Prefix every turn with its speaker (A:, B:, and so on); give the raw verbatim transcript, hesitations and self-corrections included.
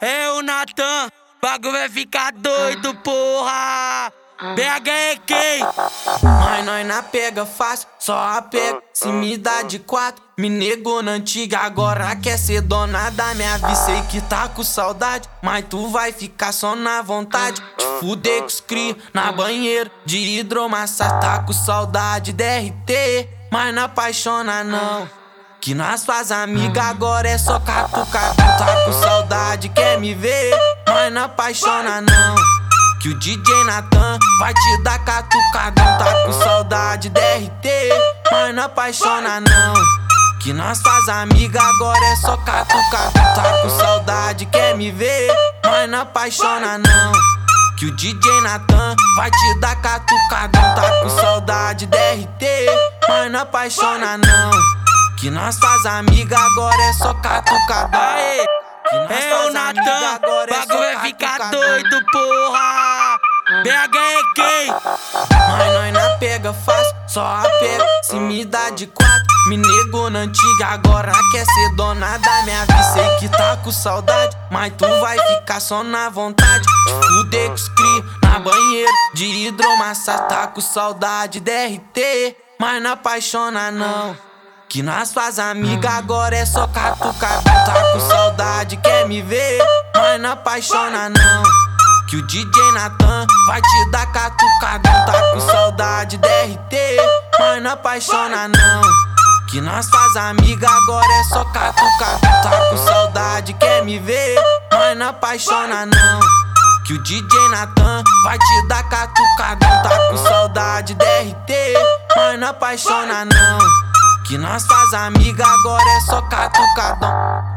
A: É o Natan, bagulho vai ficar doido, porra. B H E quem?
B: Mas nós na pega fácil, só a pega. Se me dá de quatro, me negou na antiga. Agora quer ser dona da minha vida. Sei que tá com saudade, mas tu vai ficar só na vontade. Te fuder com os cria na banheira de hidromassagem. Tá com saudade D R T, mas não apaixona não. Que nós faz amiga, agora é só catucadão. Tá com saudade, quer me ver, mas não apaixona não. Que o D J Natan vai te dar catucadão. Tá com saudade D R T, mas não apaixona não. Que nós faz amiga, agora é só catucadão. Tá com saudade, quer me ver, mas não apaixona não. Que o D J Natan vai te dar catucadão. Tá com saudade D R T, mas não apaixona não. Que nós faz amiga, agora é só catucadão.
A: Aê, é o Natan, bagulho vai ficar doido, porra. B H E quem?
B: Mas nós na pega fácil, só a pega. Se me dá de quatro, me negou na antiga. Agora quer ser dona da minha vida. Sei que tá com saudade, mas tu vai ficar só na vontade. Te fuder com os cria na banheira de hidromassagem. Tá com saudade D R T, mas não apaixona não. Que nós faz amiga, agora é só catucadão. Tá com saudade, quer me ver, mas não apaixona não. Que o D J Natan vai te dar catucadão. Tá com saudade D R T, mas não apaixona não. Que nós faz amiga, agora é só catucadão. Tá com saudade, quer me ver, mas não apaixona não. Que o D J Natan vai te dar catucadão. Tá com saudade D R T, mas não apaixona não. Que nós faz amiga, agora é só catucadão.